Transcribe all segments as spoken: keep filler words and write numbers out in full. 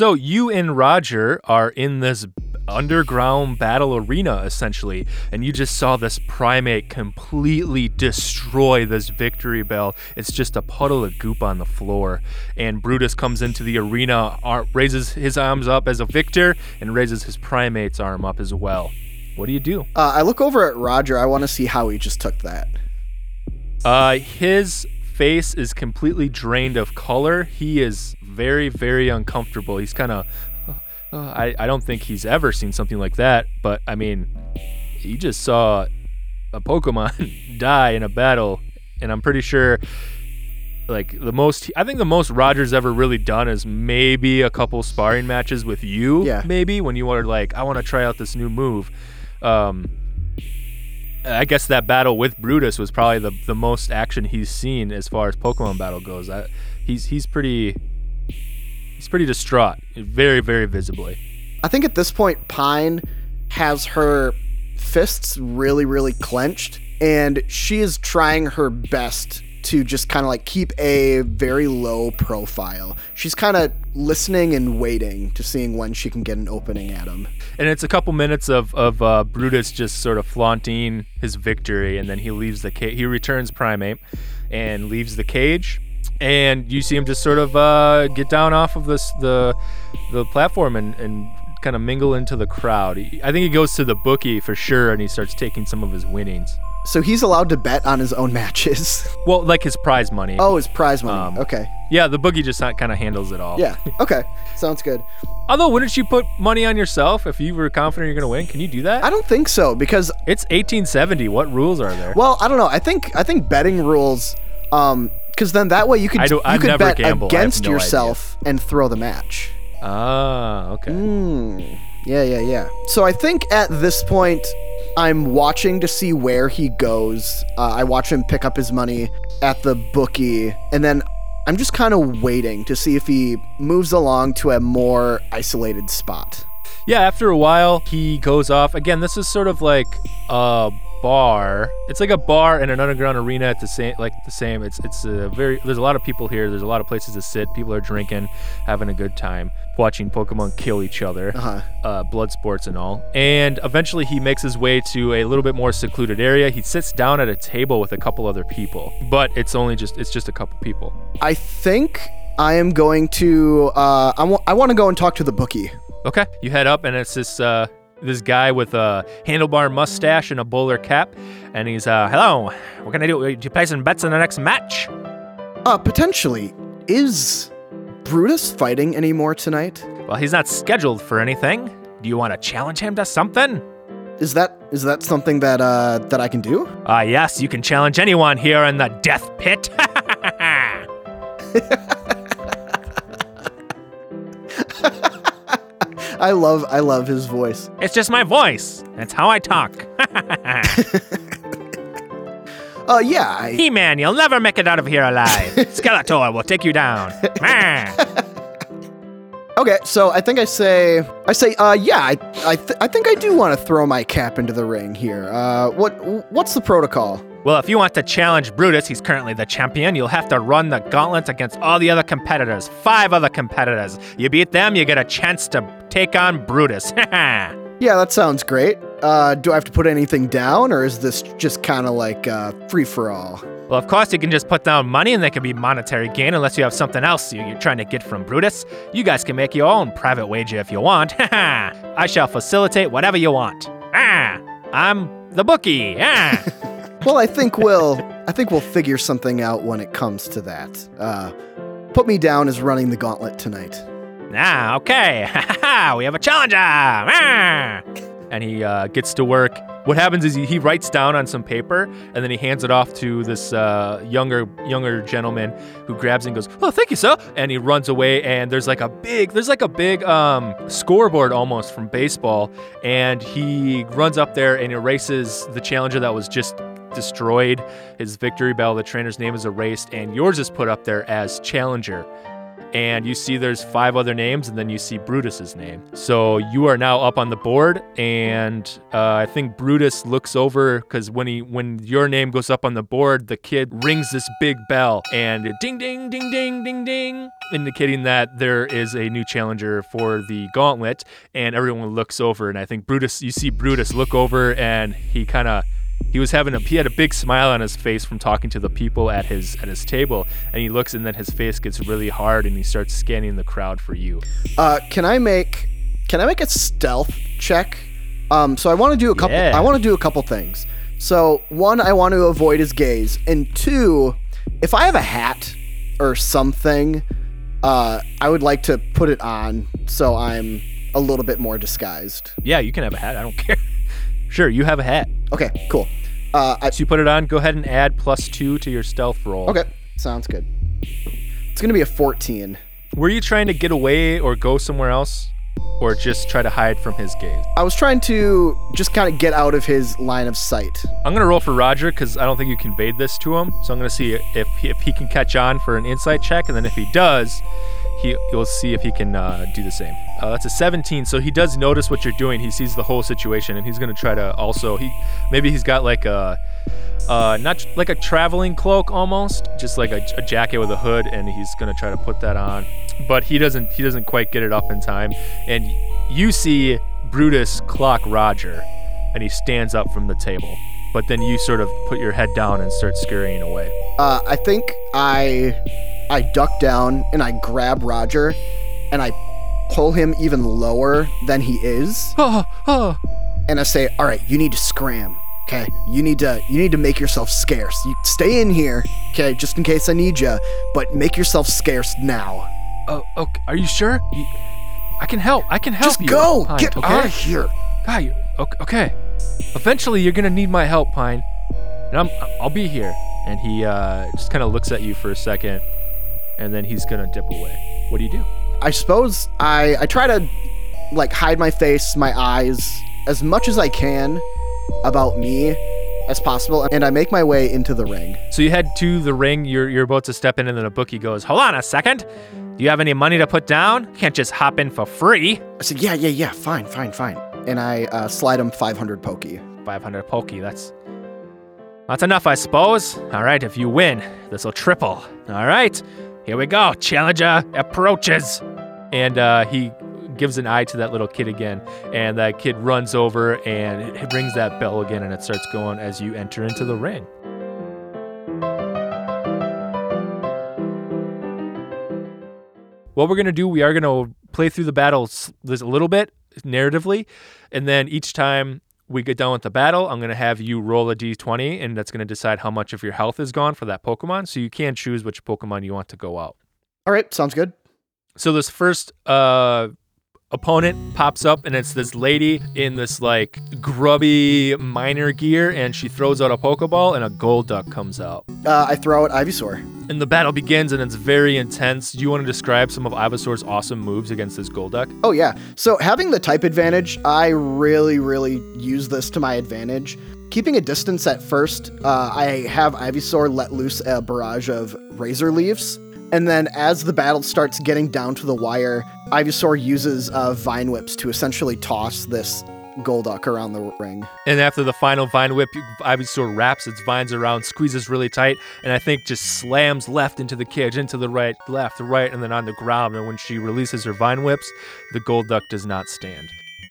So you and Roger are in this underground battle arena, essentially, and you just saw this primate completely destroy this victory bell. It's just a puddle of goop on the floor, and Brutus comes into the arena, raises his arms up as a victor, and raises his primate's arm up as well. What do you do? Uh, I look over at Roger. I want to see how he just took that. Uh, his face is completely drained of color. He is very, very uncomfortable. He's kind of... Uh, I, I don't think he's ever seen something like that, but, I mean, he just saw a Pokemon die in a battle, and I'm pretty sure, like, the most, I think the most Roger's ever really done is maybe a couple sparring matches with you, yeah. maybe, when you were like, I want to try out this new move. Um, I guess that battle with Brutus was probably the, the most action he's seen as far as Pokemon battle goes. I, he's he's pretty... He's pretty distraught, very, very visibly. I think at this point, Pine has her fists really, really clenched, and she is trying her best to just kind of like keep a very low profile. She's kind of listening and waiting to seeing when she can get an opening at him. And it's a couple minutes of, of uh, Brutus just sort of flaunting his victory, and then he leaves the cage. He returns Primate and leaves the cage. And you see him just sort of uh, get down off of this the the platform and, and kind of mingle into the crowd. He, I think he goes to the bookie for sure, and he starts taking some of his winnings. So he's allowed to bet on his own matches? Well, like his prize money. Oh, his prize money. Um, okay. Yeah, the bookie just kind of handles it all. Yeah, okay. Sounds good. Although, wouldn't you put money on yourself if you were confident you're going to win? Can you do that? I don't think so, because... It's eighteen seventy. What rules are there? Well, I don't know. I think I think betting rules... Um, Because then that way you could I you I've could never bet gambled. I have against no yourself idea. and throw the match. Ah, okay. Mm, yeah, yeah, yeah. So I think at this point, I'm watching to see where he goes. Uh, I watch him pick up his money at the bookie, and then I'm just kind of waiting to see if he moves along to a more isolated spot. Yeah, after a while, he goes off. Again, this is sort of like a bar. It's like a bar and an underground arena at the same, like the same. It's it's a very. There's a lot of people here. There's a lot of places to sit. People are drinking, having a good time, watching Pokemon kill each other, Uh-huh. uh, blood sports and all. And eventually, he makes his way to a little bit more secluded area. He sits down at a table with a couple other people, but it's only just it's just a couple people. I think I am going to. Uh, I want. I want to go and talk to the bookie. Okay, you head up, and it's this uh, this guy with a handlebar mustache and a bowler cap, and he's uh, hello. What can I do? Do you play some bets in the next match? Uh, potentially. Is Brutus fighting anymore tonight? Well, he's not scheduled for anything. Do you want to challenge him to something? Is that is that something that uh that I can do? Ah, uh, yes, you can challenge anyone here in the Death Pit. I love I love his voice. It's just my voice. It's how I talk. Uh, yeah. I... He-Man, you'll never make it out of here alive. Skeletor will take you down. Okay, so I think I say I say uh yeah I I, th- I think I do want to throw my cap into the ring here. Uh, what what's the protocol? Well, if you want to challenge Brutus, he's currently the champion, you'll have to run the gauntlet against all the other competitors. Five other competitors. You beat them, you get a chance to take on Brutus. Yeah, that sounds great. Uh, do I have to put anything down, or is this just kind of like uh, free-for-all? Well, of course, you can just put down money, and there can be monetary gain unless you have something else you're trying to get from Brutus. You guys can make your own private wager if you want. I shall facilitate whatever you want. Ah, I'm the bookie. Ah. Well, I think we'll I think we'll figure something out when it comes to that. Uh, put me down as running the gauntlet tonight. Ah, okay. We have a challenger. Ah. And he uh, gets to work. What happens is he, he writes down on some paper, and then he hands it off to this uh, younger younger gentleman who grabs it and goes, "Oh, thank you, sir." And he runs away, and there's like a big there's like a big um, scoreboard almost from baseball, and he runs up there and erases the challenger that was just destroyed. His victory bell, the trainer's name is erased, and yours is put up there as challenger. and you see there's five other names, and then you see Brutus's name. So you are now up on the board, and uh, I think Brutus looks over, because when he when your name goes up on the board, the kid rings this big bell, and ding, ding, ding, ding, ding, ding, indicating that there is a new challenger for the gauntlet, and everyone looks over, and I think Brutus, you see Brutus look over, and he kind of He was having a he had a big smile on his face from talking to the people at his at his table, and he looks, and then his face gets really hard, and he starts scanning the crowd for you. Uh, can I make can I make a stealth check? Um, so I want to do a couple. Yeah. I want to do a couple things. So one, I want to avoid his gaze, and two, if I have a hat or something, uh, I would like to put it on so I'm a little bit more disguised. Yeah, you can have a hat. I don't care. Sure, you have a hat. Okay, cool. Uh, I, So you put it on. Go ahead and add plus two to your stealth roll. okay, sounds good. It's gonna be a fourteen. Were you trying to get away or go somewhere else, or just try to hide from his gaze? I was trying to just kind of get out of his line of sight. I'm gonna roll for Roger because I don't think you conveyed this to him. So I'm gonna see if he, if he can catch on for an insight check, and then if he does, he he'll see if he can uh, do the same. Uh, that's a seventeen. So he does notice what you're doing. He sees the whole situation, and he's gonna try to also he maybe he's got like a uh, not like a traveling cloak almost, just like a, a jacket with a hood, and he's gonna try to put that on. But he doesn't he doesn't quite get it up in time, and you see Brutus clock Roger, and he stands up from the table. But then you sort of put your head down and start scurrying away. Uh, I think I I duck down and I grab Roger, and I pull him even lower than he is, Oh, oh. and I say, "All right, you need to scram. Okay, you need to you need to make yourself scarce. You stay in here, okay, just in case I need you, but make yourself scarce now. Oh, okay. Are you sure? You, I can help. I can help Just you. go. Pine, Get okay? out of here." God, you, okay, okay. Eventually, you're gonna need my help, Pine, and I'm I'll be here. And he uh, just kind of looks at you for a second, and then he's gonna dip away. What do you do? I suppose I I try to like hide my face, my eyes as much as I can about me as possible, and I make my way into the ring. So you head to the ring. You're you're about to step in, and then a bookie goes, "Hold on a second. Do you have any money to put down? You can't just hop in for free." I said, "Yeah, yeah, yeah, fine, fine, fine." And I uh, slide him five hundred pokey. five hundred pokey. That's that's enough, I suppose. All right, if you win, this will triple. All right, here we go. Challenger approaches, and uh, he gives an eye to that little kid again, and that kid runs over and it rings that bell again, and it starts going as you enter into the ring. What we're gonna do, we are gonna play through the battles a little bit narratively, and then each time we get done with the battle, I'm going to have you roll a d twenty, and that's going to decide how much of your health is gone for that Pokemon, so you can choose which Pokemon you want to go out. All right, sounds good. So this first uh, opponent pops up, and it's this lady in this like grubby miner gear, and she throws out a Pokeball, and a Golduck comes out. Uh, I throw out Ivysaur. And the battle begins, and it's very intense. Do you want to describe some of Ivysaur's awesome moves against this Golduck? Oh yeah, so having the type advantage, I really, really use this to my advantage. Keeping a distance at first, uh, I have Ivysaur let loose a barrage of Razor Leaves, and then as the battle starts getting down to the wire, Ivysaur uses uh, Vine Whips to essentially toss this Golduck around the ring. And after the final Vine Whip, Ivysaur wraps its vines around, squeezes really tight, and I think just slams left into the cage, into the right, left, right, and then on the ground. And when she releases her Vine Whips, the Golduck does not stand.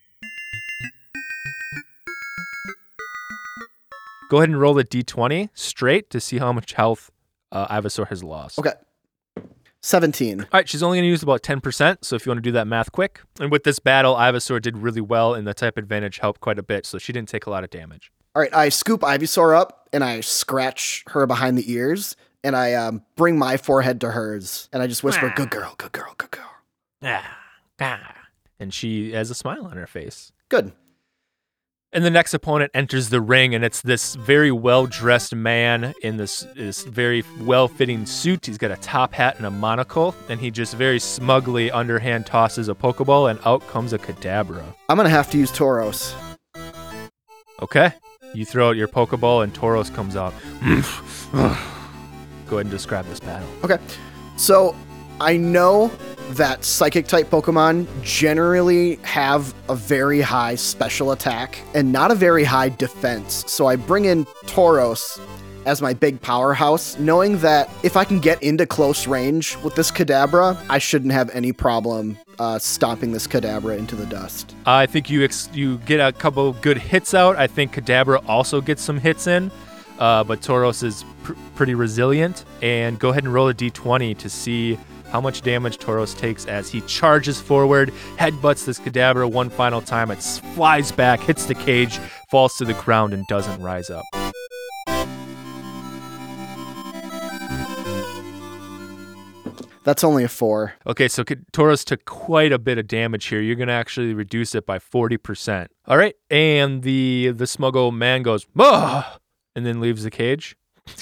Go ahead and roll a d twenty straight to see how much health uh, Ivysaur has lost. Okay. seventeen. All right, she's only going to use about ten percent, so if you want to do that math quick. And with this battle, Ivysaur did really well, and the type advantage helped quite a bit, so she didn't take a lot of damage. All right, I scoop Ivysaur up, and I scratch her behind the ears, and I um, bring my forehead to hers, and I just whisper, "Good girl, good girl, good girl." Ah, ah. And she has a smile on her face. Good. And the next opponent enters the ring, and it's this very well-dressed man in this, this very well-fitting suit. He's got a top hat and a monocle, and he just very smugly underhand tosses a Pokeball, and out comes a Kadabra. I'm going to have to use Tauros. Okay. You throw out your Pokeball, and Tauros comes out. Go ahead and describe this battle. Okay. So I know that Psychic-type Pokemon generally have a very high special attack and not a very high defense, so I bring in Tauros as my big powerhouse, knowing that if I can get into close range with this Kadabra, I shouldn't have any problem uh, stomping this Kadabra into the dust. Uh, I think you ex- you get a couple good hits out. I think Kadabra also gets some hits in, uh, but Tauros is pr- pretty resilient. And go ahead and roll a d twenty to see how much damage Tauros takes as he charges forward, headbutts this Kadabra one final time. It flies back, hits the cage, falls to the ground, and doesn't rise up. That's only a four. Okay, so Tauros took quite a bit of damage here. You're going to actually reduce it by forty percent. All right, and the the smug old man goes, "Ugh," and then leaves the cage.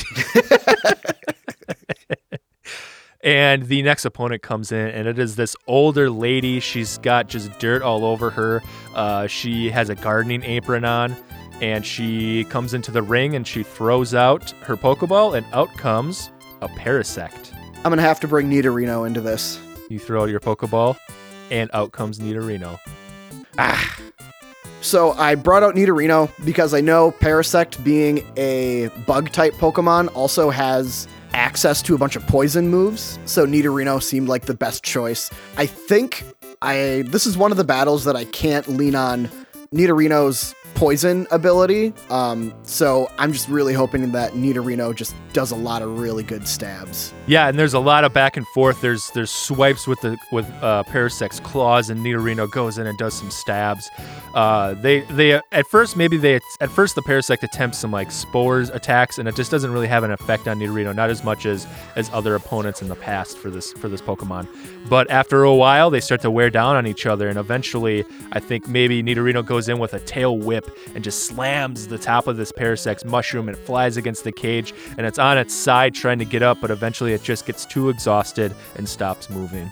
And the next opponent comes in, and it is this older lady. She's got just dirt all over her. Uh, she has a gardening apron on, and she comes into the ring, and she throws out her Pokeball, and out comes a Parasect. I'm going to have to bring Nidorino into this. You throw out your Pokeball, and out comes Nidorino. Ah. So I brought out Nidorino because I know Parasect, being a bug-type Pokemon, also has access to a bunch of poison moves, so Nidorino seemed like the best choice. I think I this is one of the battles that I can't lean on Nidorino's poison ability, um, so I'm just really hoping that Nidorino just does a lot of really good stabs. Yeah, and there's a lot of back and forth. There's there's swipes with the with uh, Parasect's claws, and Nidorino goes in and does some stabs. Uh, they they at first maybe they at first the Parasect attempts some like spores attacks, and it just doesn't really have an effect on Nidorino, not as much as as other opponents in the past for this for this Pokemon. But after a while, they start to wear down on each other, and eventually, I think maybe Nidorino goes in with a tail whip and just slams the top of this Parasect's mushroom, and it flies against the cage, and it's on its side trying to get up, but eventually it just gets too exhausted and stops moving.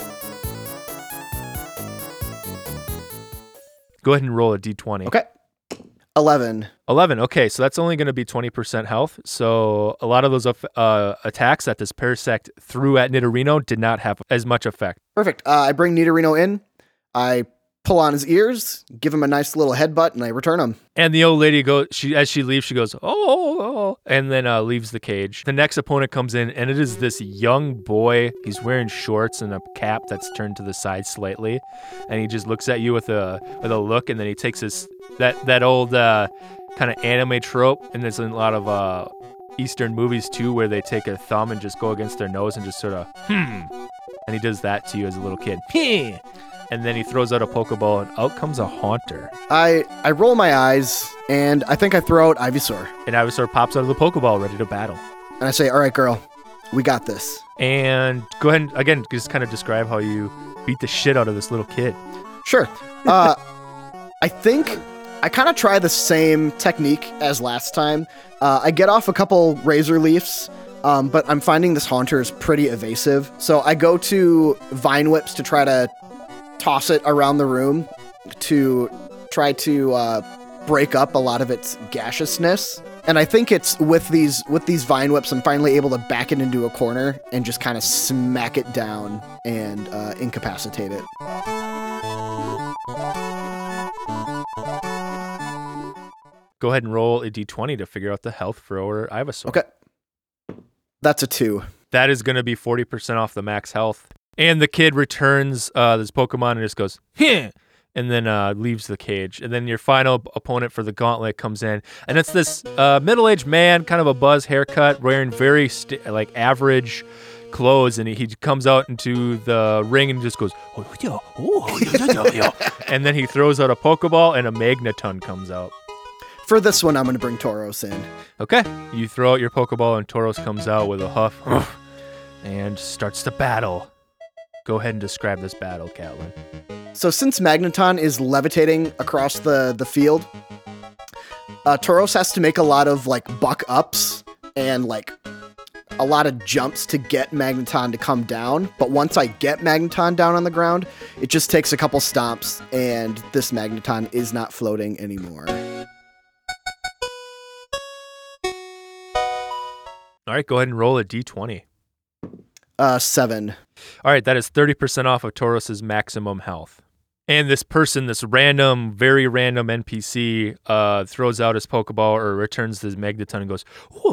Go ahead and roll a d twenty. Okay. eleven. eleven. Okay, so that's only going to be twenty percent health. So a lot of those uh, attacks that this Parasect threw at Nidorino did not have as much effect. Perfect. Uh, I bring Nidorino in. I pull on his ears, give him a nice little headbutt, and I return him. And the old lady goes, she as she leaves, she goes, oh, oh, oh, and then uh, leaves the cage. The next opponent comes in, and it is this young boy. He's wearing shorts and a cap that's turned to the side slightly, and he just looks at you with a with a look, and then he takes his that that old uh, kind of anime trope, and there's a lot of uh, Eastern movies too, where they take a thumb and just go against their nose and just sort of hmm, and he does that to you as a little kid. Hmm. And then he throws out a Pokeball, and out comes a Haunter. I, I roll my eyes, and I think I throw out Ivysaur. And Ivysaur pops out of the Pokeball, ready to battle. And I say, all right, girl, we got this. And go ahead and, again, just kind of describe how you beat the shit out of this little kid. Sure. Uh, I think I kind of try the same technique as last time. Uh, I get off a couple Razor Leafs, um, but I'm finding this Haunter is pretty evasive. So I go to Vine Whips to try to toss it around the room to try to uh, break up a lot of its gaseousness. And I think it's with these with these Vine Whips, I'm finally able to back it into a corner and just kind of smack it down and uh, incapacitate it. Go ahead and roll a d twenty to figure out the health for our Ivysaur. Okay. That's a two. That is going to be forty percent off the max health. And the kid returns uh, this Pokemon and just goes, heh, and then uh, leaves the cage. And then your final opponent for the gauntlet comes in, and it's this uh, middle-aged man, kind of a buzz haircut, wearing very st- like average clothes, and he, he comes out into the ring and just goes, oh, yeah, oh, yeah, yeah. And then he throws out a Pokeball, and a Magneton comes out. For this one, I'm going to bring Tauros in. Okay, you throw out your Pokeball, and Tauros comes out with a huff and starts to battle. Go ahead and describe this battle, Catlin. So since Magneton is levitating across the, the field, uh, Tauros has to make a lot of like buck ups and like a lot of jumps to get Magneton to come down. But once I get Magneton down on the ground, it just takes a couple stomps and this Magneton is not floating anymore. All right, go ahead and roll a d twenty. Uh, seven. All right, that is thirty percent off of Taurus's maximum health. And this person, this random, very random N P C, uh, throws out his Pokeball or returns his Magneton and goes,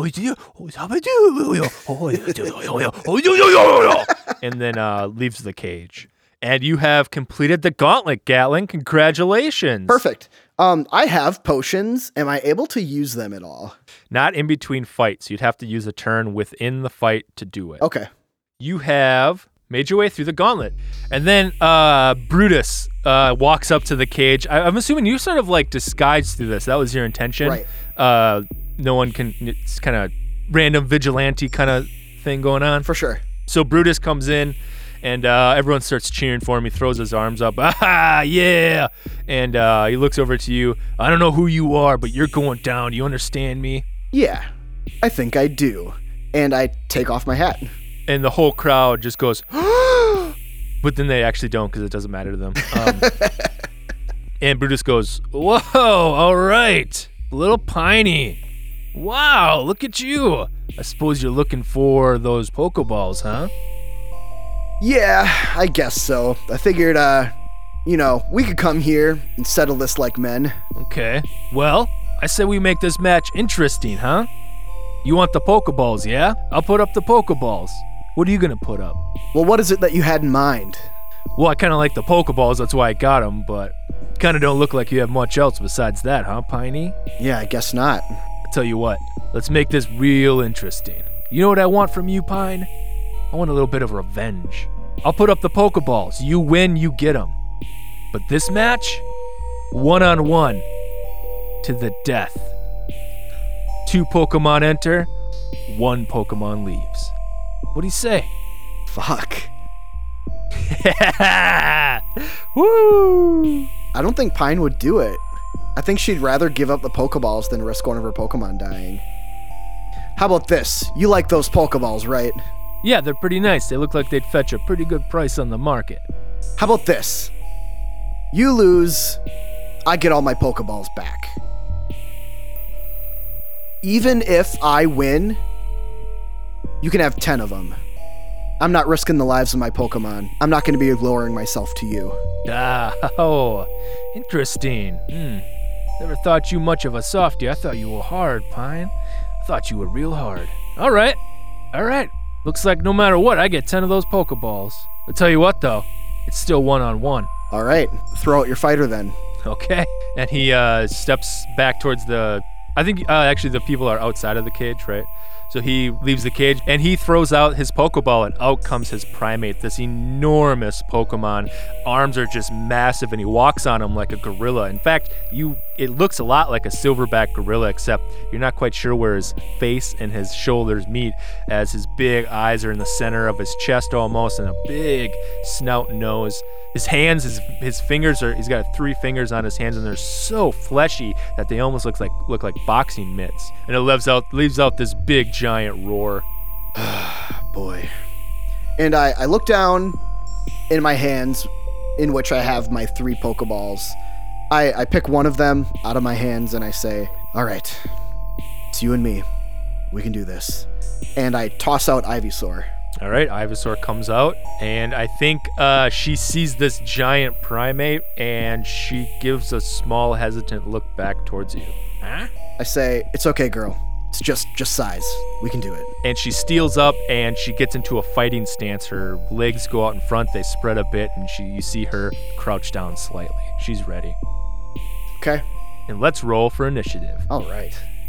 and then uh, leaves the cage. And you have completed the gauntlet, Gatling. Congratulations. Perfect. Um, I have potions. Am I able to use them at all? Not in between fights. You'd have to use a turn within the fight to do it. Okay. You have made your way through the gauntlet. And then uh, Brutus uh, walks up to the cage. I- I'm assuming you sort of like disguised through this. That was your intention. Right. Uh, no one can, it's kind of random vigilante kind of thing going on. For sure. So Brutus comes in and uh, everyone starts cheering for him. He throws his arms up. Ah, yeah. And uh, he looks over to you. I don't know who you are, but you're going down. You understand me? Yeah, I think I do. And I take off my hat. And the whole crowd just goes, but then they actually don't because it doesn't matter to them. Um, and Brutus goes, whoa, all right, little Piney. Wow, look at you. I suppose you're looking for those Pokeballs, huh? Yeah, I guess so. I figured, uh, you know, we could come here and settle this like men. Okay, well, I say we make this match interesting, huh? You want the Pokeballs, yeah? I'll put up the Pokeballs. What are you gonna put up? Well, what is it that you had in mind? Well, I kind of like the Pokeballs, that's why I got them, but kind of don't look like you have much else besides that, huh, Piney? Yeah, I guess not. I tell you what, let's make this real interesting. You know what I want from you, Pine? I want a little bit of revenge. I'll put up the Pokeballs. You win, you get them. But this match, one-on-one, to the death. Two Pokemon enter, one Pokemon leaves. What do you say? Fuck. Woo! I don't think Pine would do it. I think she'd rather give up the Pokeballs than risk one of her Pokemon dying. How about this? You like those Pokeballs, right? Yeah, they're pretty nice. They look like they'd fetch a pretty good price on the market. How about this? You lose, I get all my Pokeballs back. Even if I win, you can have ten of them. I'm not risking the lives of my Pokemon. I'm not going to be lowering myself to you. Ah, oh, interesting. Hmm. Never thought you much of a softie. I thought you were hard, Pine. I thought you were real hard. All right. All right. Looks like no matter what, I get ten of those Pokeballs. I'll tell you what, though. It's still one-on-one. All right. Throw out your fighter then. Okay. And he uh, steps back towards the... I think uh, actually the people are outside of the cage, right? So he leaves the cage and he throws out his Pokeball and out comes his Primate, this enormous Pokemon. Arms are just massive and he walks on him like a gorilla. In fact, you it looks a lot like a silverback gorilla, except you're not quite sure where his face and his shoulders meet, as his big eyes are in the center of his chest almost, and a big snout and nose. His hands, his his fingers are, he's got three fingers on his hands and they're so fleshy that they almost look like look like boxing mitts. And it leaves out leaves out this big giant roar. Boy. And I, I look down in my hands, in which I have my three Pokeballs. I, I pick one of them out of my hands and I say, all right, it's you and me. We can do this. And I toss out Ivysaur. All right, Ivysaur comes out, and I think uh, she sees this giant Primate, and she gives a small, hesitant look back towards you. Huh? I say, it's okay, girl. It's just just size. We can do it. And she steals up, and she gets into a fighting stance. Her legs go out in front, they spread a bit, and she you see her crouch down slightly. She's ready. Okay. And let's roll for initiative. All right.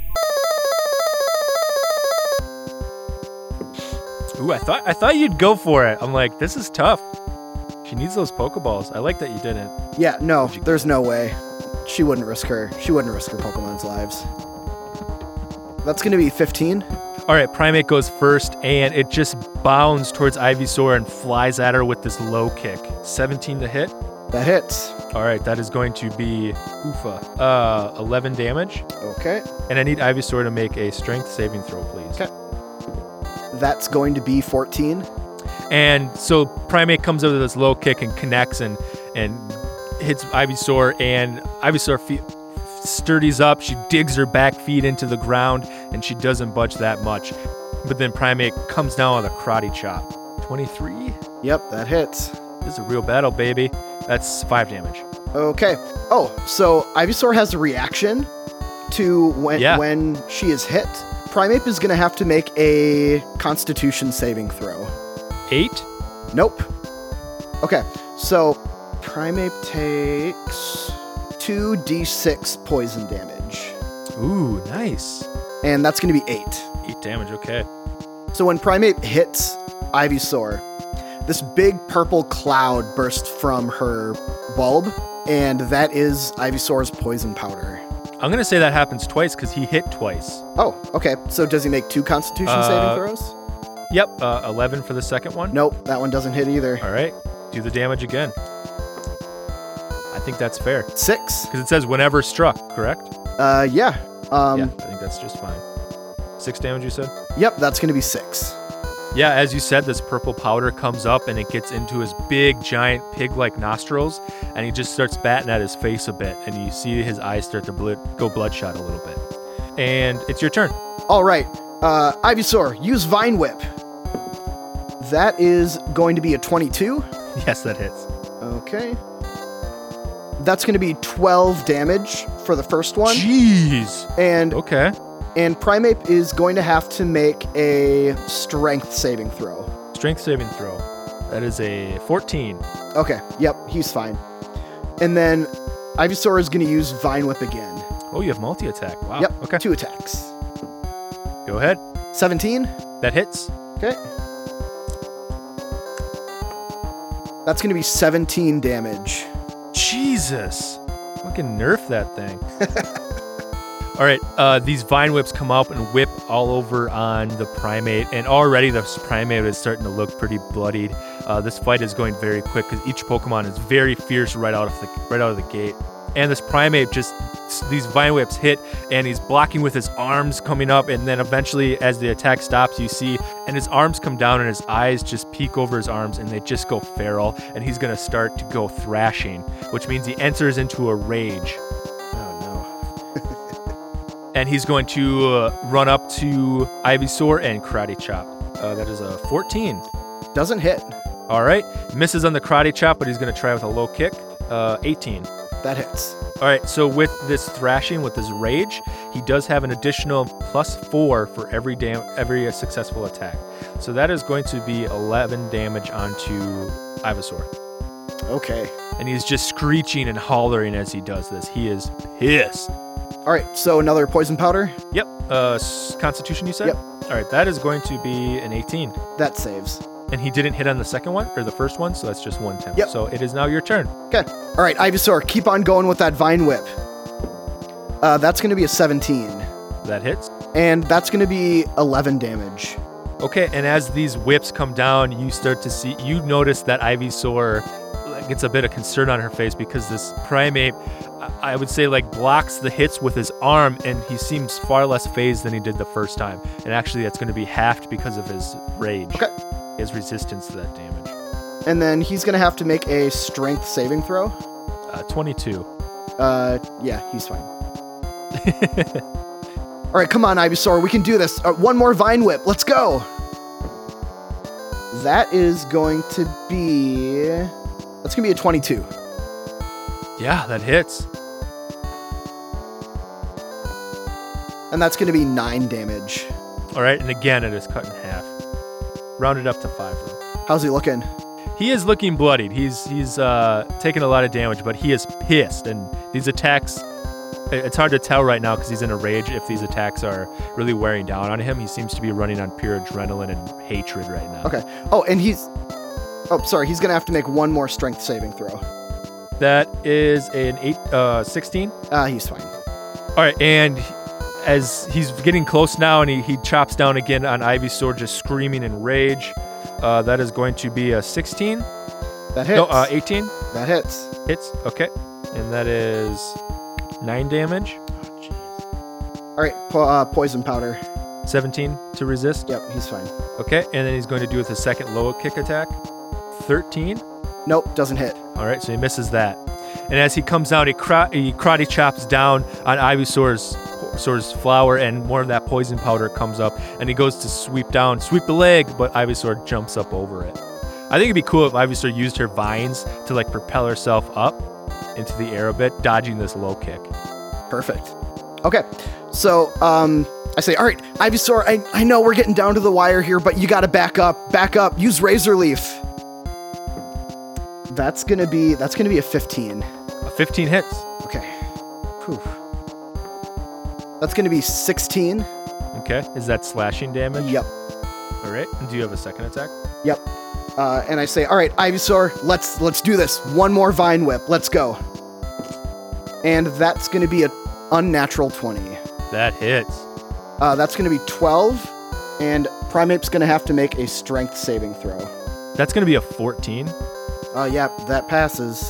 Ooh, I thought I thought you'd go for it. I'm like, this is tough. She needs those Pokeballs. I like that you didn't. Yeah, no, there's no way. She wouldn't risk her. She wouldn't risk her Pokemon's lives. That's gonna be fifteen. All right, Primate goes first, and it just bounds towards Ivysaur and flies at her with this low kick. seventeen to hit. That hits. All right, that is going to be oofa, uh, eleven damage. Okay. And I need Ivysaur to make a strength saving throw, please. Okay. That's going to be fourteen. And so Primate comes over this low kick and connects and and hits Ivysaur, and Ivysaur fe- sturdies up. She digs her back feet into the ground, and she doesn't budge that much. But then Primate comes down with a karate chop. twenty-three. Yep, that hits. This is a real battle, baby. That's five damage. Okay. Oh, so Ivysaur has a reaction to when Yeah. when she is hit. Primeape is going to have to make a Constitution saving throw. Eight. Nope. Okay, so Primeape takes two d six poison damage, Ooh, nice. and that's going to be eight. Eight damage, okay. So when Primeape hits Ivysaur, this big purple cloud bursts from her bulb, and that is Ivysaur's poison powder. I'm going to say that happens twice because he hit twice. Oh, okay. So does he make two Constitution Uh, saving throws? Yep, uh, eleven for the second one. Nope, that one doesn't hit either. All right, do the damage again. I think that's fair. Six. Because it says whenever struck, correct? Uh, yeah. Um, yeah, I think that's just fine. Six damage, you said? Yep, that's going to be six. Yeah, as you said, this purple powder comes up and it gets into his big, giant, pig-like nostrils, and he just starts batting at his face a bit, and you see his eyes start to bl- go bloodshot a little bit. And it's your turn. All right, uh, Ivysaur, use Vine Whip. That is going to be a twenty-two. Yes, that hits. Okay. That's going to be twelve damage for the first one. Jeez. And Okay. and Primeape is going to have to make a strength saving throw. Strength saving throw. That is a fourteen. Okay, yep, he's fine. And then Ivysaur is going to use Vine Whip again. Oh, you have multi-attack. Wow. Yep, Okay. two attacks. Go ahead. seventeen. That hits. Okay. That's going to be seventeen damage. Jesus. Fucking nerf that thing. All right, uh, these vine whips come up and whip all over on the Primeape, and already the Primeape is starting to look pretty bloodied. Uh, this fight is going very quick because each Pokemon is very fierce right out of the right out of the gate. And this Primeape just these vine whips hit, and he's blocking with his arms coming up, and then eventually, as the attack stops, you see, and his arms come down, and his eyes just peek over his arms, and they just go feral, and he's gonna start to go thrashing, which means he enters into a rage. And he's going to uh, run up to Ivysaur and Karate Chop. Uh, that is a fourteen. Doesn't hit. All right. Misses on the Karate Chop, but he's going to try with a low kick. Uh, eighteen. That hits. All right. So with this thrashing, with this rage, he does have an additional plus four for every dam- every successful attack. So that is going to be eleven damage onto Ivysaur. Okay. And he's just screeching and hollering as he does this. He is pissed. All right, so another poison powder. Yep. Uh, s- Constitution, you said? Yep. All right, that is going to be an eighteen. That saves. And he didn't hit on the second one, or the first one, so that's just one temp. Yep. So it is now your turn. Okay. All right, Ivysaur, keep on going with that Vine Whip. Uh, that's going to be a seventeen. That hits. And that's going to be eleven damage. Okay, and as these whips come down, you start to see, you notice that Ivysaur gets a bit of concern on her face because this Primeape, I I would say, like blocks the hits with his arm, and he seems far less phased than he did the first time. And actually, that's going to be halved because of his rage. Okay. His resistance to that damage. And then he's going to have to make a strength saving throw. Uh, twenty-two. Uh, yeah, he's fine. All right, come on, Ivysaur, we can do this. Uh, one more Vine Whip, let's go. That is going to be... That's going to be a twenty-two. Yeah, that hits. And that's going to be nine damage. All right, and again, it is cut in half. Rounded up to five, though. How's he looking? He is looking bloodied. He's he's uh, taking a lot of damage, but he is pissed. And these attacks, it's hard to tell right now because he's in a rage if these attacks are really wearing down on him. He seems to be running on pure adrenaline and hatred right now. Okay. Oh, and he's... Oh, sorry, he's going to have to make one more strength saving throw. That is an eight, uh, sixteen. Uh, he's fine. All right, and as he's getting close now, and he, he chops down again on Ivysaur, just screaming in rage. Uh, that is going to be a sixteen. That hits. No, uh, eighteen. That hits. Hits. Okay, and that is nine damage. All right, po- uh, poison powder. seventeen to resist. Yep, he's fine. Okay, and then he's going to do with his second low kick attack. thirteen. Nope, doesn't hit. All right, so he misses that. And as he comes down, he, kara- he karate chops down on Ivysaur's Ivysaur's flower, and more of that poison powder comes up, and he goes to sweep down, sweep the leg, but Ivysaur jumps up over it. I think it'd be cool if Ivysaur used her vines to like propel herself up into the air a bit, dodging this low kick. Perfect. Okay, so um, I say, all right, Ivysaur, I, I know we're getting down to the wire here, but you gotta back up, back up, use Razor Leaf. That's gonna be, that's gonna be a fifteen. A fifteen hits. Okay. Whew. That's gonna be sixteen. Okay, is that slashing damage? Yep. All right, and do you have a second attack? Yep. Uh, and I say, all right, Ivysaur, let's let's do this. One more Vine Whip. Let's go. And that's going to be an unnatural twenty. That hits. Uh, that's going to be twelve, and Primeape's going to have to make a strength saving throw. That's going to be a fourteen. Uh, yeah, that passes.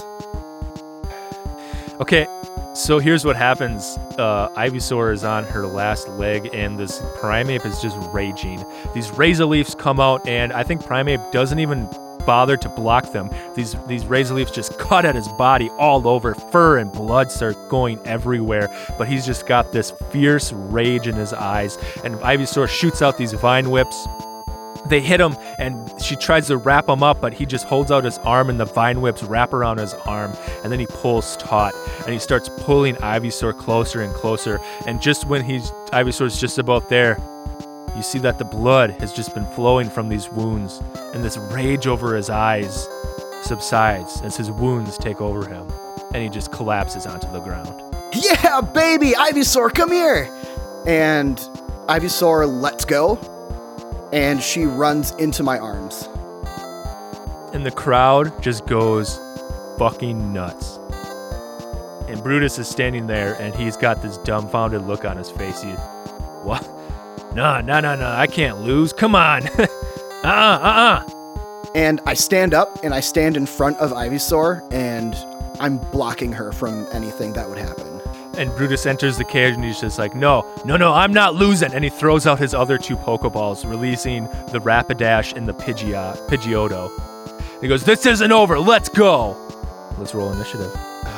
Okay, so here's what happens. Uh, Ivysaur is on her last leg, and this Primeape is just raging. These Razor Leafs come out, and I think Primeape doesn't even bother to block them. These these Razor Leafs just cut at his body all over. Fur and blood start going everywhere, but he's just got this fierce rage in his eyes, and Ivysaur shoots out these Vine Whips. They hit him, and she tries to wrap him up, but he just holds out his arm, and the Vine Whips wrap around his arm, and then he pulls taut, and he starts pulling Ivysaur closer and closer, and just when he's Ivysaur's just about there, you see that the blood has just been flowing from these wounds, and this rage over his eyes subsides as his wounds take over him, and he just collapses onto the ground. Yeah, baby! Ivysaur, come here! And Ivysaur lets go, and she runs into my arms. And the crowd just goes fucking nuts. And Brutus is standing there, and he's got this dumbfounded look on his face. He, what? No, no, no, no, I can't lose. Come on. uh-uh, uh-uh. And I stand up, and I stand in front of Ivysaur, and I'm blocking her from anything that would happen. And Brutus enters the cage, and he's just like, no, no, no, I'm not losing. And he throws out his other two Pokeballs, releasing the Rapidash and the Pidgeot, Pidgeotto. And he goes, this isn't over. Let's go. Let's roll initiative.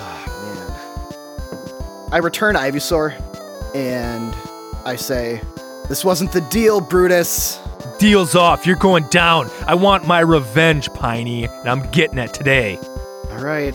Oh, man. I return Ivysaur, and I say, this wasn't the deal, Brutus. Deal's off. You're going down. I want my revenge, Piney, and I'm getting it today. All right.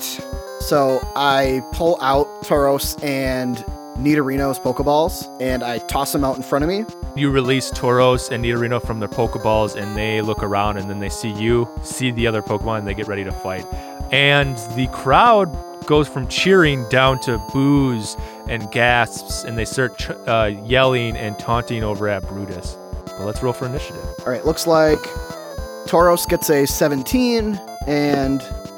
So I pull out Tauros and Nidorino's Pokeballs, and I toss them out in front of me. You release Tauros and Nidorino from their Pokeballs, and they look around, and then they see you, see the other Pokemon, and they get ready to fight. And the crowd goes from cheering down to boos and gasps, and they start ch- uh, yelling and taunting over at Brutus. But let's roll for initiative. All right, looks like Tauros gets a seventeen, and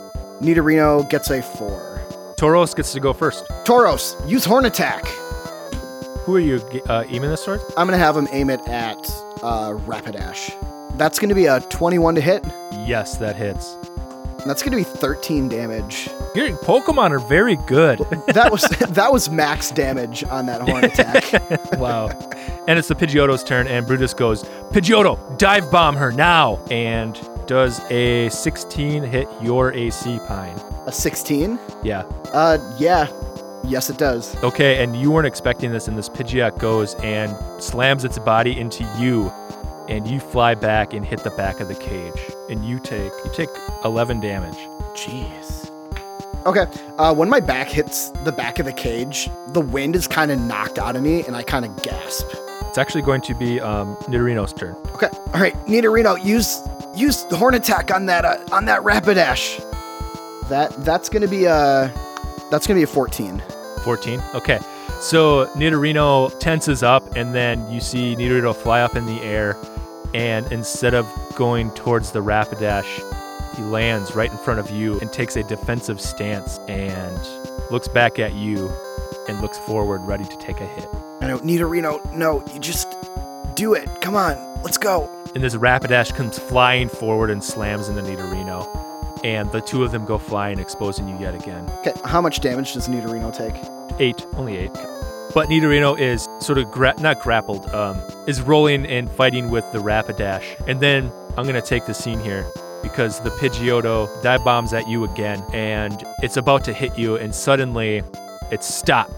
Nidorino gets a four. Tauros gets to go first. Tauros, use Horn Attack. Who are you uh, aiming this towards? I'm going to have him aim it at uh, Rapidash. That's going to be a twenty-one to hit. Yes, that hits. And that's going to be thirteen damage. Your Pokemon are very good. that was that was max damage on that Horn Attack. Wow. And it's the Pidgeotto's turn, and Brutus goes, Pidgeotto, dive bomb her now! And does a sixteen hit your A C, Pine? A sixteen? Yeah. Uh, yeah. Yes, it does. Okay, and you weren't expecting this, and this Pidgeot goes and slams its body into you, and you fly back and hit the back of the cage, and you take you take eleven damage. Jeez. Okay, uh, when my back hits the back of the cage, the wind is kind of knocked out of me, and I kind of gasp. It's actually going to be um, Nidorino's turn. Okay, all right, Nidorino, use use the Horn Attack on that uh, on that Rapidash. That that's gonna be a that's gonna be a fourteen. fourteen. Okay, so Nidorino tenses up, and then you see Nidorino fly up in the air, and instead of going towards the Rapidash, he lands right in front of you and takes a defensive stance and looks back at you and looks forward, ready to take a hit. I know, Nidorino, no, you just do it. Come on, let's go. And this Rapidash comes flying forward and slams into Nidorino, and the two of them go flying, exposing you yet again. Okay, how much damage does Nidorino take? Eight, only eight. But Nidorino is sort of, gra- not grappled, um, is rolling and fighting with the Rapidash. And then I'm going to take the scene here, because the Pidgeotto dive bombs at you again, and it's about to hit you, and suddenly it stops.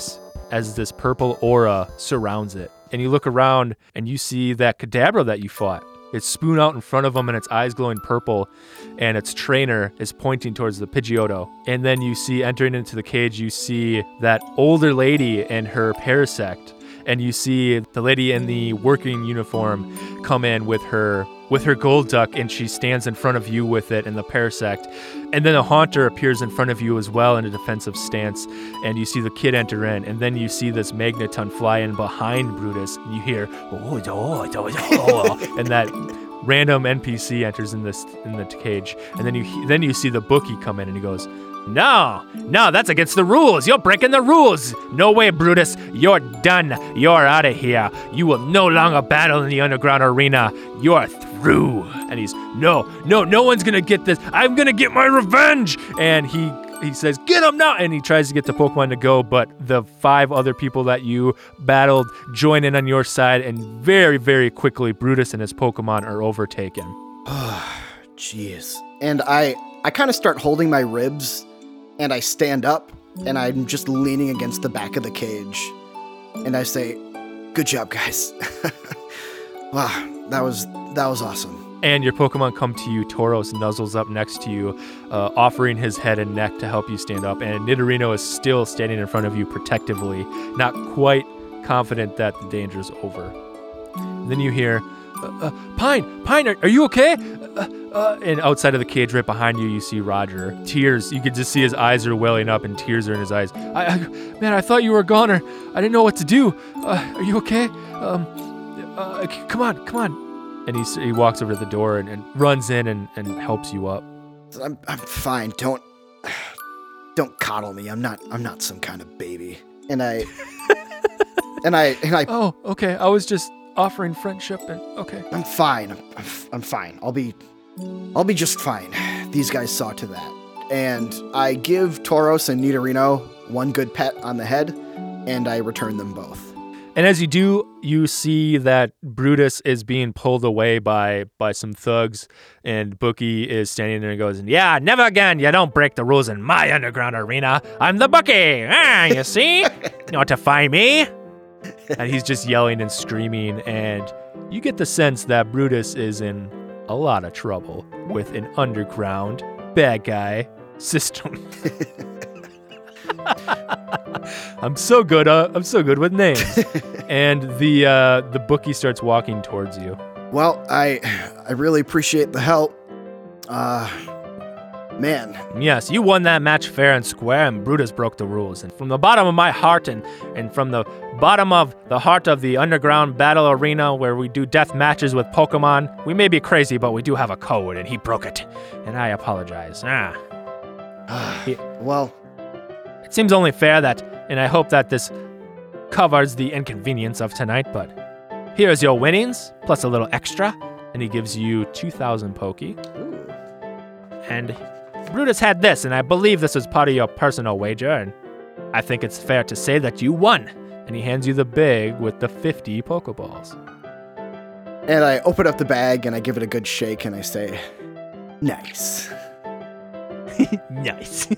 as this purple aura surrounds it. And you look around and you see that Kadabra that you fought. It's Spoon out in front of him and its eyes glowing purple, and its trainer is pointing towards the Pidgeotto. And then you see, entering into the cage, you see that older lady and her Parasect, and you see the lady in the working uniform come in with her with her Golduck, and she stands in front of you with it and the Parasect. And then a Haunter appears in front of you as well in a defensive stance, and you see the kid enter in, and then you see this Magneton fly in behind Brutus, and you hear, oh, oh, oh, oh, and that random N P C enters in this in the cage, and then you then you see the bookie come in, and he goes, No, no, that's against the rules. You're breaking the rules. No way, Brutus. You're done. You're out of here. You will no longer battle in the underground arena. You're through. And he's, no, no, no one's going to get this. I'm going to get my revenge. And he he says, get him now. And he tries to get the Pokemon to go, but the five other people that you battled join in on your side, and very, very quickly, Brutus and his Pokemon are overtaken. Jeez. And I, I kind of start holding my ribs, and I stand up, and I'm just leaning against the back of the cage. And I say, good job, guys. Wow, that was that was awesome. And your Pokemon come to you. Tauros nuzzles up next to you, uh, offering his head and neck to help you stand up. And Nidorino is still standing in front of you protectively, not quite confident that the danger is over. And then you hear, uh, uh, Pine, Pine, are, are you okay? Uh, uh, and outside of the cage right behind you, you see Roger. Tears, you can just see his eyes are welling up and tears are in his eyes. I, I, man, I thought you were gone, or I didn't know what to do. Uh, are you okay? Um, uh, come on, come on. And he he walks over to the door and, and runs in and, and helps you up. I'm I'm fine. Don't don't coddle me. I'm not I'm not some kind of baby. And I and I and I. Oh, okay. I was just offering friendship and okay. I'm fine. I'm, I'm I'm fine. I'll be I'll be just fine. These guys saw to that. And I give Tauros and Nidorino one good pet on the head, and I return them both. And as you do, you see that Brutus is being pulled away by by some thugs, and Bookie is standing there and goes, yeah, never again. You don't break the rules in my underground arena. I'm the Bookie. Ah, you see? You know what to find me? And he's just yelling and screaming, and you get the sense that Brutus is in a lot of trouble with an underground bad guy system. I'm so good. Uh, I'm so good with names. And the uh, the Bookie starts walking towards you. Well, I I really appreciate the help. Uh, man. Yes, you won that match fair and square, and Brutus broke the rules. And from the bottom of my heart, and and from the bottom of the heart of the underground battle arena where we do death matches with Pokemon, we may be crazy, but we do have a code, and he broke it, and I apologize. Ah. he, well. It seems only fair that, and I hope that this covers the inconvenience of tonight, but here's your winnings, plus a little extra, and he gives you two thousand Poke. Ooh. And Brutus had this, and I believe this was part of your personal wager, and I think it's fair to say that you won. And he hands you the bag with the fifty Pokeballs. And I open up the bag, and I give it a good shake, and I say, nice. Nice.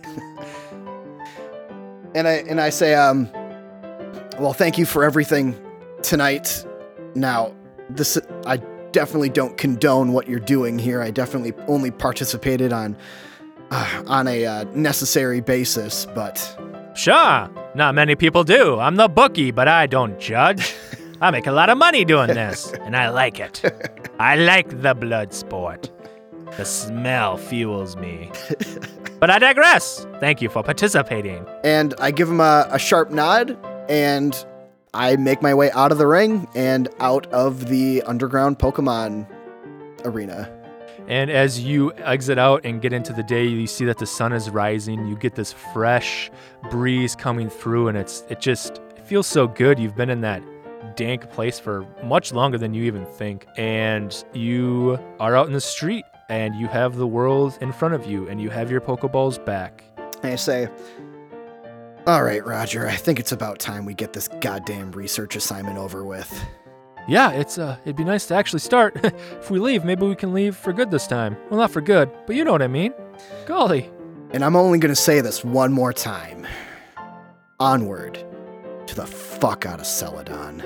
And I and I say, um, well, thank you for everything tonight. Now, this I definitely don't condone what you're doing here. I definitely only participated on uh, on a uh, necessary basis, but sure, not many people do. I'm the Bookie, but I don't judge. I make a lot of money doing this, and I like it. I like the blood sport. The smell fuels me. But I digress. Thank you for participating. And I give him a, a sharp nod, and I make my way out of the ring and out of the underground Pokemon arena. And as you exit out and get into the day, you see that the sun is rising. You get this fresh breeze coming through, and it's it just it feels so good. You've been in that dank place for much longer than you even think. And you are out in the street. And you have the world in front of you, and you have your Pokeballs back. And I say, all right, Roger, I think it's about time we get this goddamn research assignment over with. Yeah, it's uh, it'd be nice to actually start. If we leave, maybe we can leave for good this time. Well, not for good, but you know what I mean. Golly. And I'm only going to say this one more time. Onward to the fuck out of Celadon.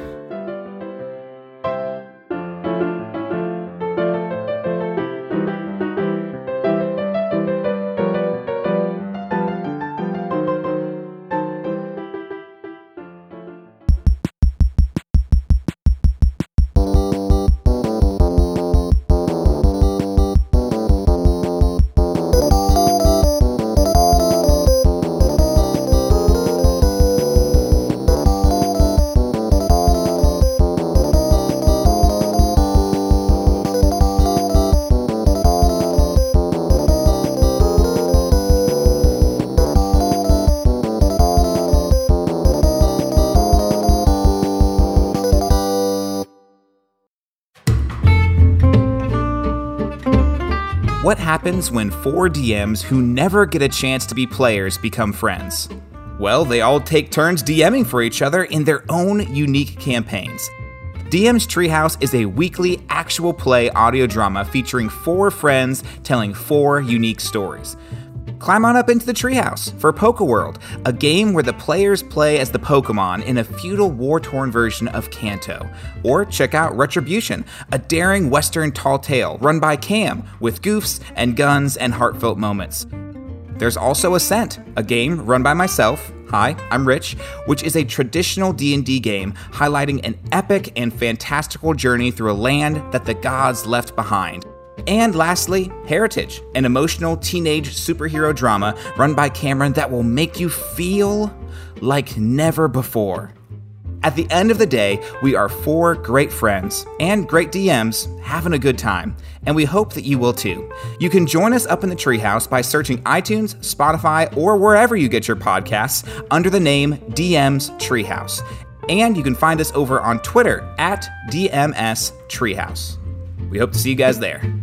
What happens when four D Ms who never get a chance to be players become friends? Well, they all take turns DMing for each other in their own unique campaigns. D M's Treehouse is a weekly actual play audio drama featuring four friends telling four unique stories. Climb on up into the Treehouse for PokeWorld, a game where the players play as the Pokemon in a feudal war-torn version of Kanto. Or check out Retribution, a daring western tall tale run by Cam with goofs and guns and heartfelt moments. There's also Ascent, a game run by myself, hi, I'm Rich, which is a traditional D and D game highlighting an epic and fantastical journey through a land that the gods left behind. And lastly, Heritage, an emotional teenage superhero drama run by Cameron that will make you feel like never before. At the end of the day, we are four great friends and great D Ms having a good time, and we hope that you will too. You can join us up in the Treehouse by searching iTunes, Spotify, or wherever you get your podcasts under the name D M's Treehouse. And you can find us over on Twitter at D M S Treehouse. We hope to see you guys there.